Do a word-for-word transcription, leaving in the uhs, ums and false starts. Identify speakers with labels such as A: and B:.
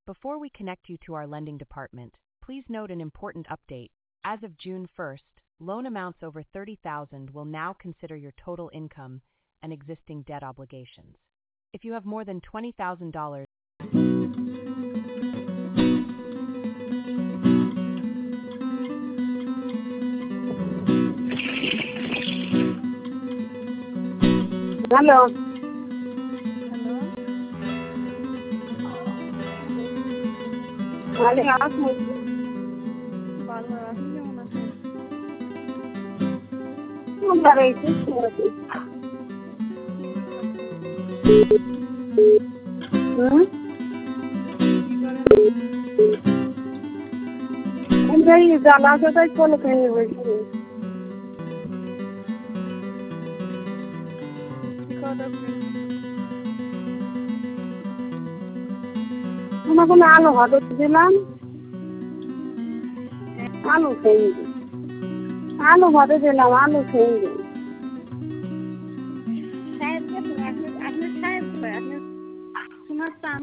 A: Before we connect you to our lending department, please note an important update. As of June first, loan amounts over thirty thousand dollars will now consider your total income and existing debt obligations. If you have more than twenty thousand dollars,
B: Hello. Hello. আপনি
C: ভালো আপনি কেমন আছেন?
B: Number এইটি শুনছি। হুম? এই জানা কথাই কোন খাইয়ে বলছি।
C: কি কথা বলেন?
B: তোমাকে আলু ভাতে দিলাম, আলু খেয়ে নি। আলু ভাতে দিলাম, আলু খেয়ে নি।
C: সাহেব আপনি আপনি সাহেব আপনি শোনাচ্ছেন